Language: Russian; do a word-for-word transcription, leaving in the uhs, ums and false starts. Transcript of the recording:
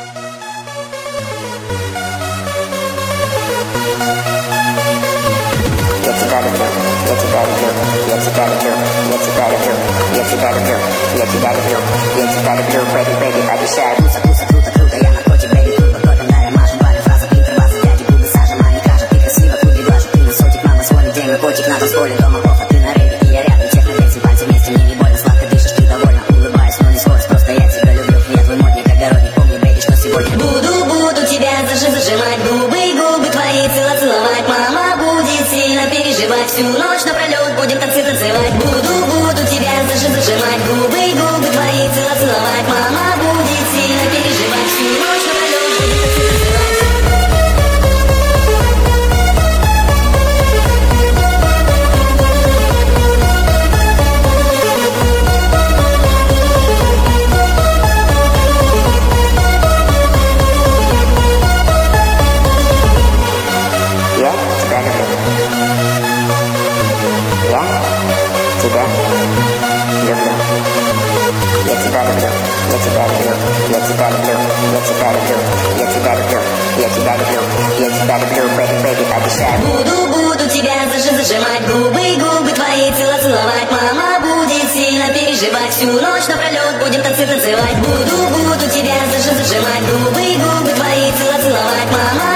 Котик на танцполе, дома плохо, ты на рейде, и я рядом. Техно весим, пальцы вместе, мне не больно, сладко дышишь, ты довольна. Улыбаюсь, но не скорость, просто я тебя люблю. Я твой модник, огородник, помни, бейби, что сегодня буду, буду тебя зажи, зажимать, губы, губы твои цело целовать. Мама будет сильно переживать, всю ночь напролет будем танцы танцевать. Буду, буду тебя зажи, зажимать, губы, губы твои цело целовать. Мама будет сильно переживать, всю ночь напролет будем танцы танцевать. Буду, буду тебя зажи, зажимать, губы, губы твои цело целовать. Мама будет сильно переживать, всю ночь напролет будем танцы танцевать. Буду, буду тебя зажи, зажимать, губы, губы твои цело целовать. Мама